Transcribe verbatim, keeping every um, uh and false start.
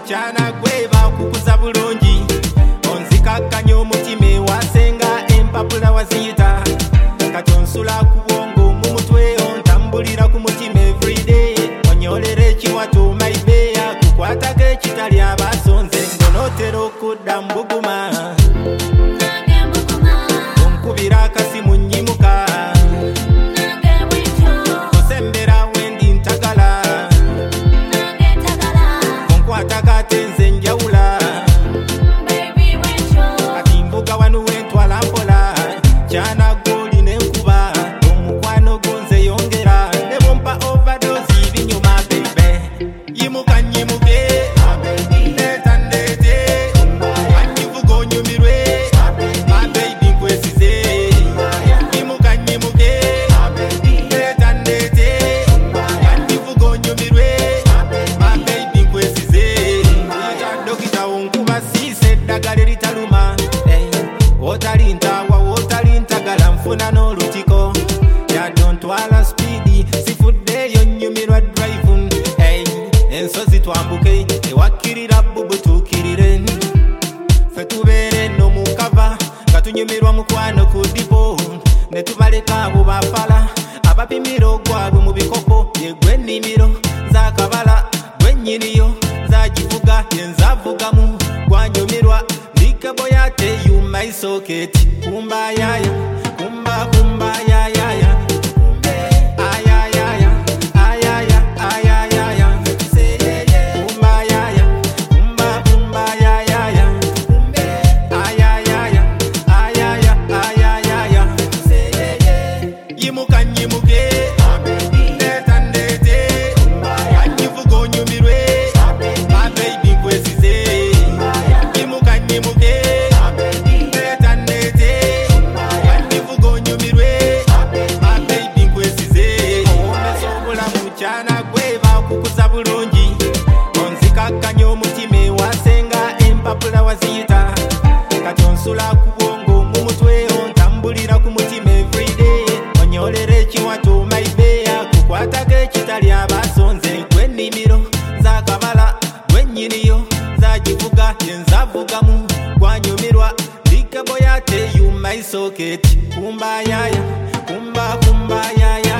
mukyana gwe bakukuza bulungi onzikakkanya omutima wasenga empapula waziyita kati onsula ku bwongo mu mutwe ontambulira ku mutima everyday onyolera ekiwato maibeya kukwatako ekitali abasonze ng'onootera okudda mbuguma onkubira akasimu nnyimuka osembera wendi ntagala onkwatako ate nze njawula kati mbuga wanu wentwala mpola kyana goli n'enkuba omukwano gonze yongera ne bompa overdose ibinyuma bebe yimuka nnyimuke ndeeta ndeete anyivuga onyumirwe mabebi nkwesize yimuka nnyimuke ndeeta ndeete anyivuga onyumirwe mabebi nkwesize dokita onkuba siise eddagala eritaluma wotali ntawa wotali ntagala nfuna n'olutiko yadontwala speedi sifuddeeyo nnyumirwa driving hey, ensozi twambuke ewakkirira bubutuukirire ffe tubeere nno mu kava nga tunyumirwa mukwano ku dipo ne tubaleka abo bapala abapimira ogwabwe mu bikopo yegwe ennimiro zakabala gwe nnyiniyo zagivuga yenzavugamu gwanyumirwa ndikebo yate you my socket kumba yaya kumba kumba yaya ayaya ayaya ayaya kumba yaya kumba kumba yaya ayaya ayaya ayaya yimuka nnyimuke ndeeta ndeete anyivuga onyumirwe mabebi nkwesize yimuka nnyimuke ndeeta ndeete anyivuga onyumirwe mabebi nkwesize owomesa obulamu kyana gwe bakukuza bulungi onzikakkanya omutima wasenga empapula waziyita kati onsula ku bwongo mu mutwe ontambulira ku mutima everyday onyolera ekiwato maibeya kukwatako ekitali abasonze gwe ennimiro zakabala gwe nnyiniyo zagivuga yenzavugamu gwanyumirwa ndikebo yate you my socket kumba yaya kumba kumba yaya